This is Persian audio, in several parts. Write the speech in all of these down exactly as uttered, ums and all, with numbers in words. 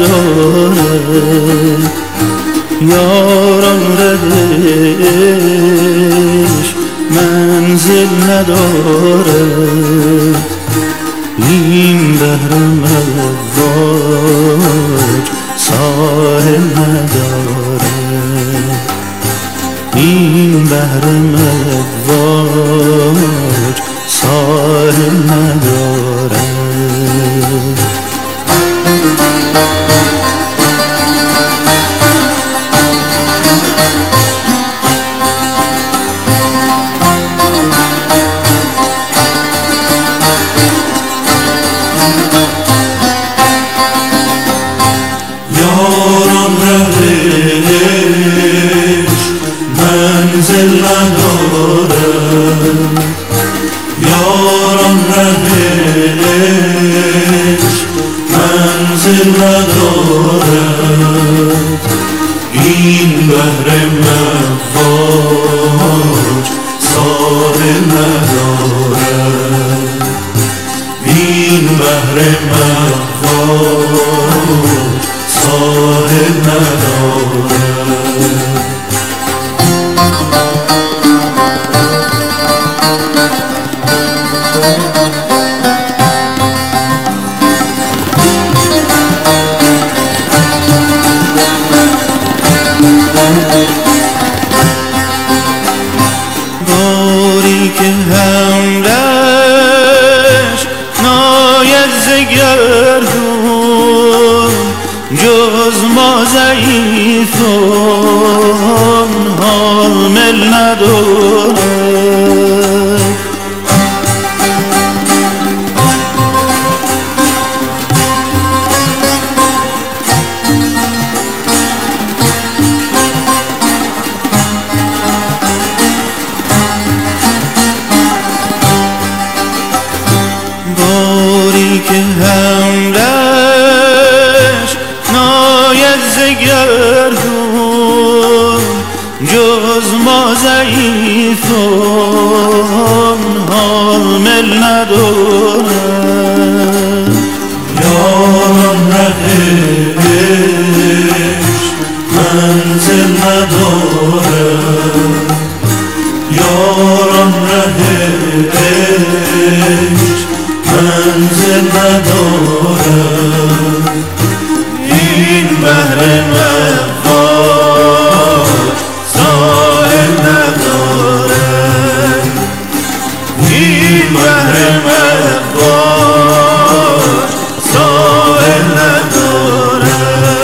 نداره، یاران ردش منزل نداره. این بحر مواج ساحل نداره، این بحر مواج ساحل نداره. یاران ردش منزل نداره، یاران ردش منزل نداره. این بحر مواج ساحل نداره، این بحر مواج ساحل نداره. باری که همرش ناید ز گردون، جز ما ضعیفان حامل نداره. باری که همرش ناید ز گردون، جز ما ضعیفان حامل نداره. یاران ردش منزل نداره، یاران ردش منزل نداره. این بحر مواج ساحل نداره، این بحر مواج ساحل نداره.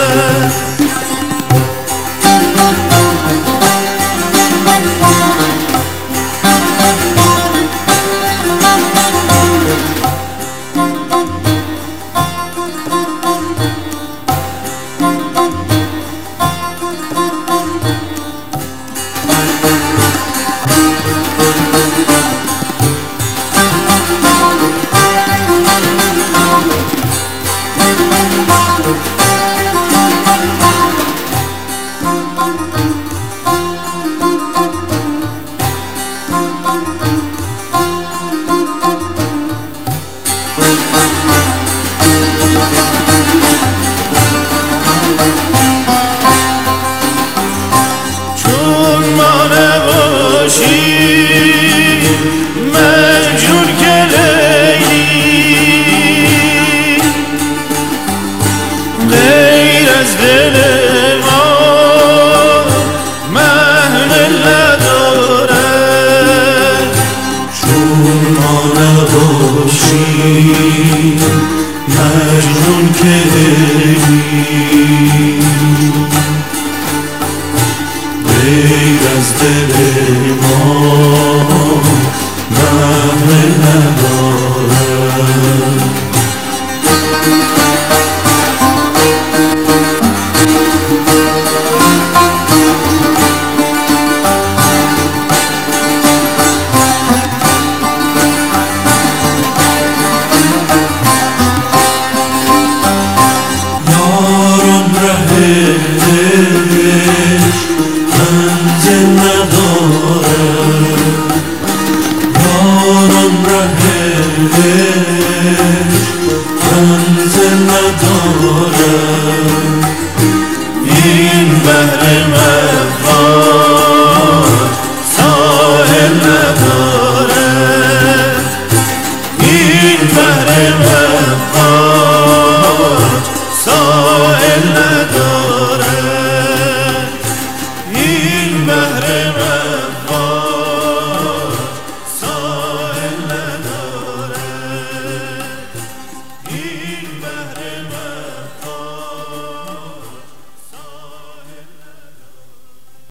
چون ما نباشیم مجنون که لیلی، غیر از دل ما محمل نداره. چون ما نباشیم مجنون که